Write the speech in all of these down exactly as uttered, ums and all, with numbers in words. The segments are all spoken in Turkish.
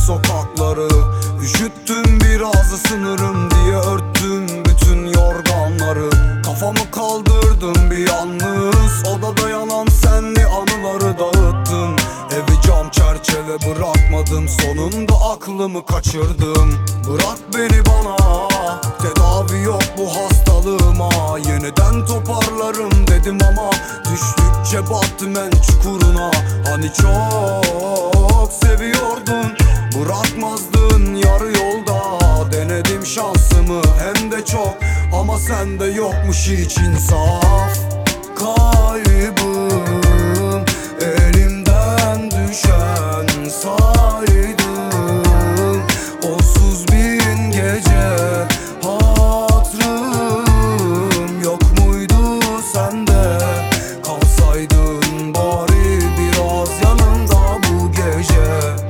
sokakları. Üşüttüm biraz, ısınırım diye örttüm bütün yorganları. Kafamı kaldırdım bir yalnız, odada yanan senli anıları dağıttım. Evi cam çerçeve bırakmadım, sonunda aklımı kaçırdım. Bırak beni bana, tedavi yok bu hastalığıma. Yeniden toparlarım dedim ama düştükçe battım en çukuruna. Hani çok seviyordun, bırakmazdın yarı yolda. Denedim şansımı hem de çok, ama sende yokmuş hiç insaf. Kaybım elimden düşen saydım, onsuz bin gece hatırım yok muydu sende? Kalsaydın bari biraz yanımda bu gece.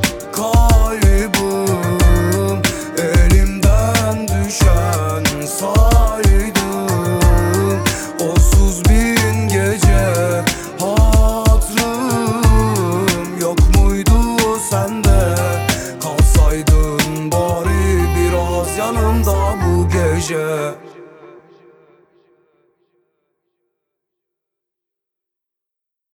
Kaybım elimden düşen saydım, onsuz bin gece hatırım yok muydu sende? Kalsaydın bari biraz yanımda bu gece.